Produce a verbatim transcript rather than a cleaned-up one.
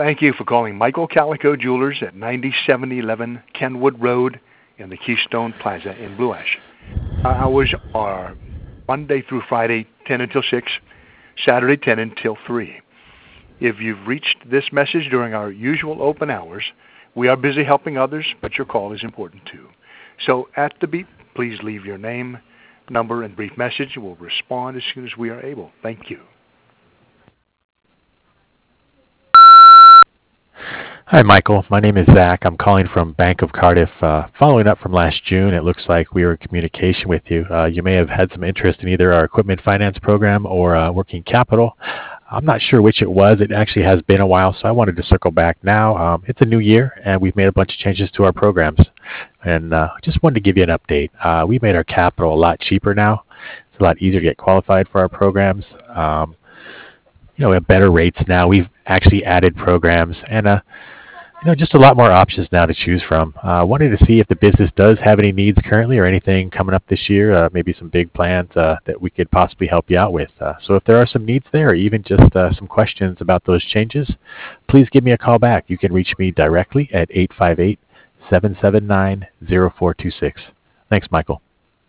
Thank you for calling Michael Calico Jewelers at ninety-seven eleven Kenwood Road in the Keystone Plaza in Blue Ash. Our hours are Monday through Friday, ten until six, Saturday, ten until three. If you've reached this message during our usual open hours, we are busy helping others, but your call is important too. So at the beep, please leave your name, number, and brief message. We'll respond as soon as we are able. Thank you. Hi, Michael. My name is Zach. I'm calling from Bank of Cardiff. Uh, following up from last June, it looks like we were in communication with you. Uh, you may have had some interest in either our equipment finance program or uh, working capital. I'm not sure which it was. It actually has been a while, so I wanted to circle back now. Um, it's a new year, and we've made a bunch of changes to our programs. And uh, just wanted to give you an update. Uh, we made our capital a lot cheaper now. It's a lot easier to get qualified for our programs. Um, you know, we have better rates now. We've actually added programs and uh, you know, just a lot more options now to choose from. I uh, wanted to see if the business does have any needs currently or anything coming up this year, uh, maybe some big plans uh, that we could possibly help you out with. Uh, so if there are some needs there or even just uh, some questions about those changes, please give me a call back. You can reach me directly at eight five eight, seven seven nine, zero four two six. Thanks, Michael.